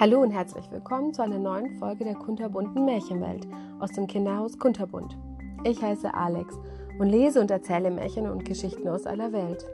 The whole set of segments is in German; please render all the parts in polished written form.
Hallo und herzlich willkommen zu einer neuen Folge der kunterbunten Märchenwelt aus dem Kinderhaus Kunterbunt. Ich heiße Alex und lese und erzähle Märchen und Geschichten aus aller Welt.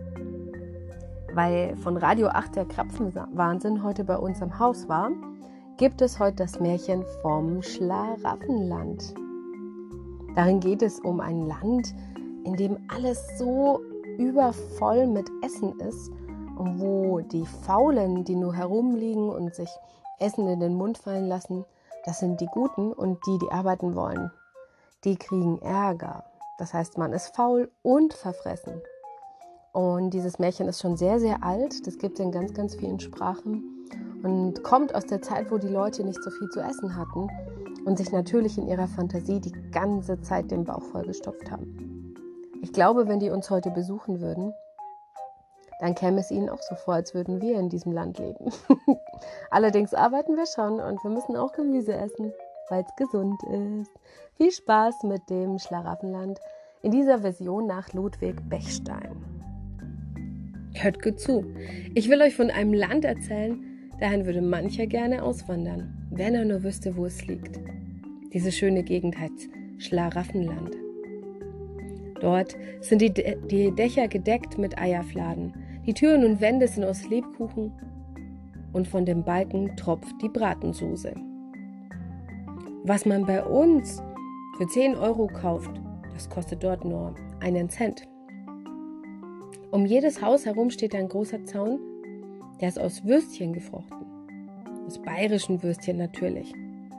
Weil von Radio 8 der Krapfenwahnsinn heute bei uns im Haus war, gibt es heute das Märchen vom Schlaraffenland. Darin geht es um ein Land, in dem alles so übervoll mit Essen ist und wo die Faulen, die nur herumliegen und sich Essen in den Mund fallen lassen, das sind die Guten, und die arbeiten wollen, die kriegen Ärger. Das heißt, man ist faul und verfressen. Und dieses Märchen ist schon sehr, sehr alt. Das gibt es in ganz, ganz vielen Sprachen und kommt aus der Zeit, wo die Leute nicht so viel zu essen hatten und sich natürlich in ihrer Fantasie die ganze Zeit den Bauch vollgestopft haben. Ich glaube, wenn die uns heute besuchen würden, dann käme es ihnen auch so vor, als würden wir in diesem Land leben. Allerdings arbeiten wir schon und wir müssen auch Gemüse essen, weil es gesund ist. Viel Spaß mit dem Schlaraffenland in dieser Version nach Ludwig Bechstein. Hört gut zu. Ich will euch von einem Land erzählen, dahin würde mancher gerne auswandern, wenn er nur wüsste, wo es liegt. Diese schöne Gegend heißt Schlaraffenland. Dort sind die Dächer gedeckt mit Eierfladen. Die Türen und Wände sind aus Lebkuchen und von dem Balken tropft die Bratensoße. Was man bei uns für 10 Euro kauft, das kostet dort nur 1 Cent. Um jedes Haus herum steht ein großer Zaun, der ist aus Würstchen geflochten. Aus bayerischen Würstchen natürlich.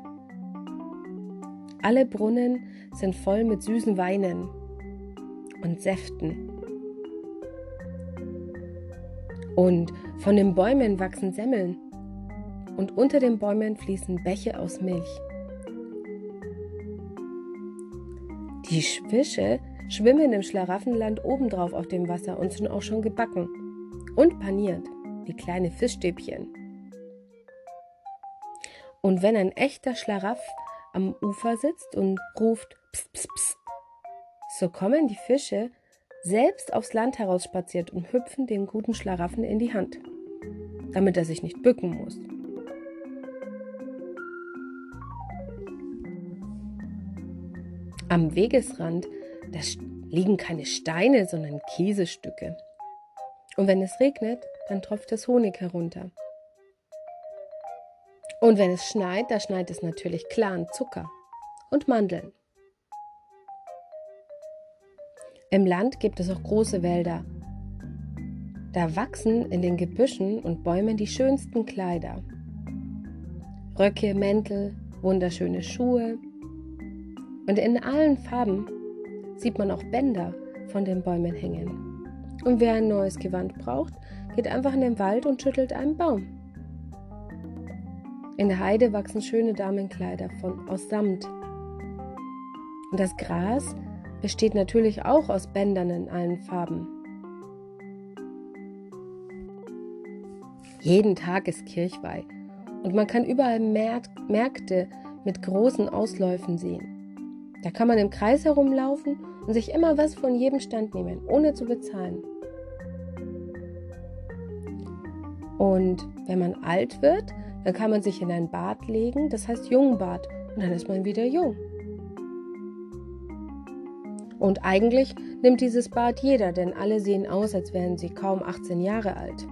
Alle Brunnen sind voll mit süßen Weinen und Säften. Und von den Bäumen wachsen Semmeln. Und unter den Bäumen fließen Bäche aus Milch. Die Fische schwimmen im Schlaraffenland obendrauf auf dem Wasser und sind auch schon gebacken und paniert, wie kleine Fischstäbchen. Und wenn ein echter Schlaraff am Ufer sitzt und ruft Psst, psst, psst, so kommen die Fische selbst aufs Land herausspaziert und hüpfen dem guten Schlaraffen in die Hand, damit er sich nicht bücken muss. Am Wegesrand, da liegen keine Steine, sondern Käsestücke. Und wenn es regnet, dann tropft es Honig herunter. Und wenn es schneit, da schneit es natürlich klaren Zucker und Mandeln. Im Land gibt es auch große Wälder. Da wachsen in den Gebüschen und Bäumen die schönsten Kleider. Röcke, Mäntel, wunderschöne Schuhe. Und in allen Farben sieht man auch Bänder von den Bäumen hängen. Und wer ein neues Gewand braucht, geht einfach in den Wald und schüttelt einen Baum. In der Heide wachsen schöne Damenkleider aus Samt. Und das Gras besteht natürlich auch aus Bändern in allen Farben. Jeden Tag ist Kirchweih und man kann überall Märkte mit großen Ausläufen sehen. Da kann man im Kreis herumlaufen und sich immer was von jedem Stand nehmen, ohne zu bezahlen. Und wenn man alt wird, dann kann man sich in ein Bad legen, das heißt Jungbad, und dann ist man wieder jung. Und eigentlich nimmt dieses Bad jeder, denn alle sehen aus, als wären sie kaum 18 Jahre alt.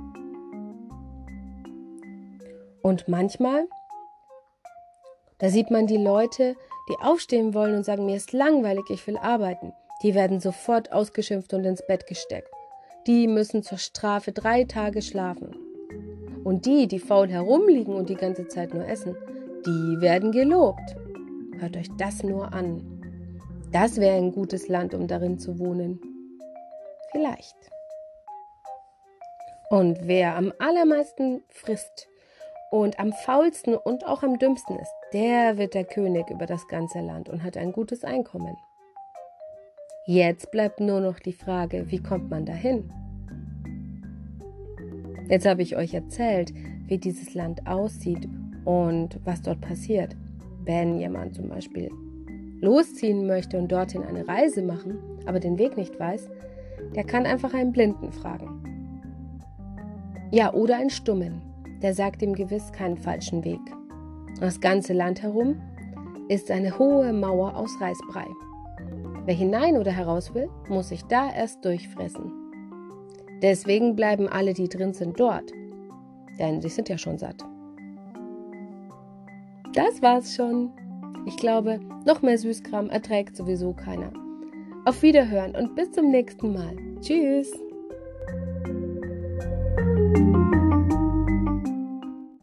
Und manchmal, da sieht man die Leute, die aufstehen wollen und sagen, mir ist langweilig, ich will arbeiten. Die werden sofort ausgeschimpft und ins Bett gesteckt. Die müssen zur Strafe 3 Tage schlafen. Und die faul herumliegen und die ganze Zeit nur essen, die werden gelobt. Hört euch das nur an. Das wäre ein gutes Land, um darin zu wohnen. Vielleicht. Und wer am allermeisten frisst und am faulsten und auch am dümmsten ist, der wird der König über das ganze Land und hat ein gutes Einkommen. Jetzt bleibt nur noch die Frage, wie kommt man dahin? Jetzt habe ich euch erzählt, wie dieses Land aussieht und was dort passiert, wenn jemand zum Beispiel losziehen möchte und dorthin eine Reise machen, aber den Weg nicht weiß, der kann einfach einen Blinden fragen. Ja, oder einen Stummen. der sagt ihm gewiss keinen falschen Weg. Das ganze Land herum ist eine hohe Mauer aus Reisbrei. Wer hinein oder heraus will, muss sich da erst durchfressen. Deswegen bleiben alle, die drin sind, dort, denn sie sind ja schon satt. Das war's schon. Ich glaube, noch mehr Süßkram erträgt sowieso keiner. Auf Wiederhören und bis zum nächsten Mal. Tschüss!